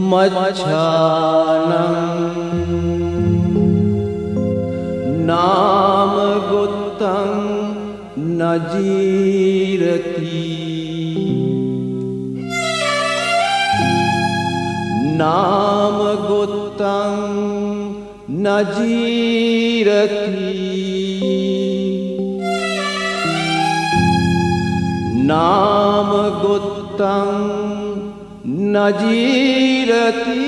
नाम गोत्तं न जीरति नाम गोत्तं न जीरति नाम गोत्तं न जीरति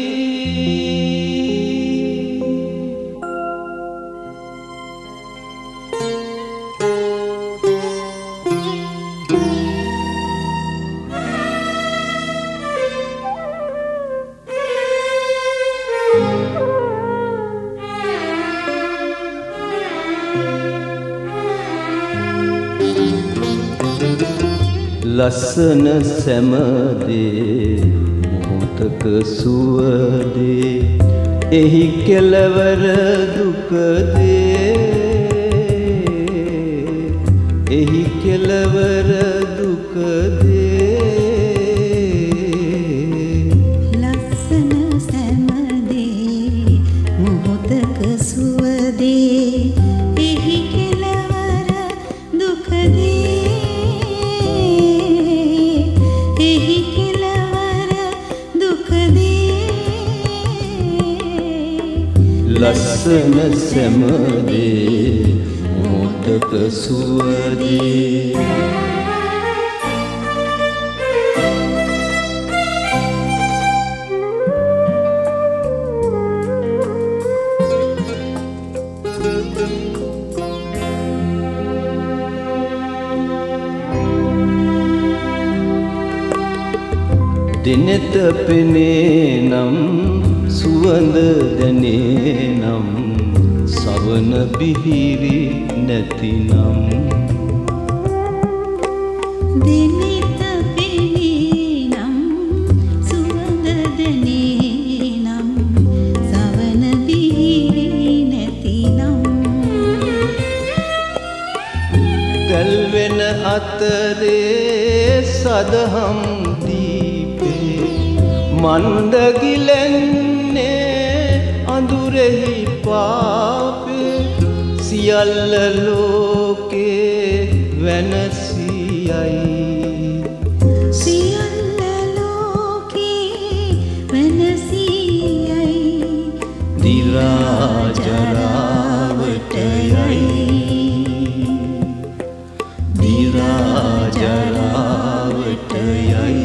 लसन सैमदे मोहतक सुवदे एही केलवर दुख दे एही केलवर दुख दे लसन सैमदे मोहतक सुवदे एही केलवर दुख दे लसन सैमदे मोहतक सुवदे දිනෙත පෙනේ නම් සුවඳ දැනේ නම් සවන බිහිරි නැතිනම් දිනෙත පෙනේ නම් සුවඳ දැනේ නම් සවන බිහිරි නැතිනම් දැල් වෙන අතරේ සදහම් මන්ද ගිලෙන්නේ අඳුරෙහි පාපේ සියල්ල ලෝකේ වෙනසියයි සියල්ල ලෝකේ වෙනසියයි දිරා ජරාවට යයි දිරා ජරාවට යයි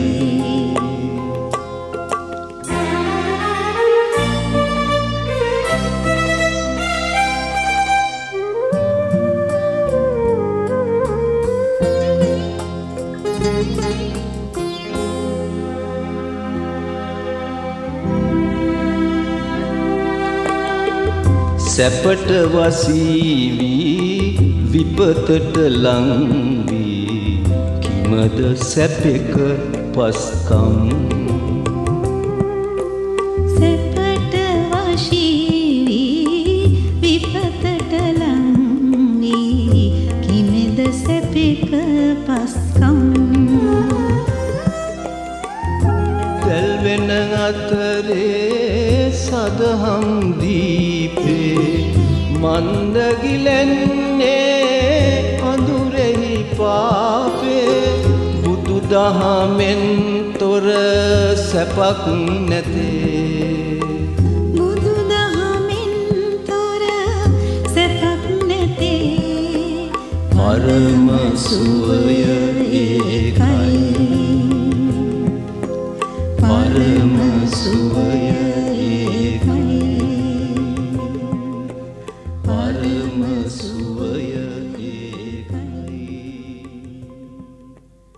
සැපට වසීවි විපතට ලං වී කිමද සැපෙක පස්කම් සැපට වශීවි විපතට ලං වී කිමද සැපෙක පස්කම් දැල් වෙන අතරේ සදහම් දීපේ මන්ද ගිලෙන්නේ අඳුරෙහි පාපේ බුදු දහමෙන් තොර සැපක් නැතේ බුදු දහමෙන් තොර සැපක් නැතේ පරම සුවය ඒකයි පරම සුවය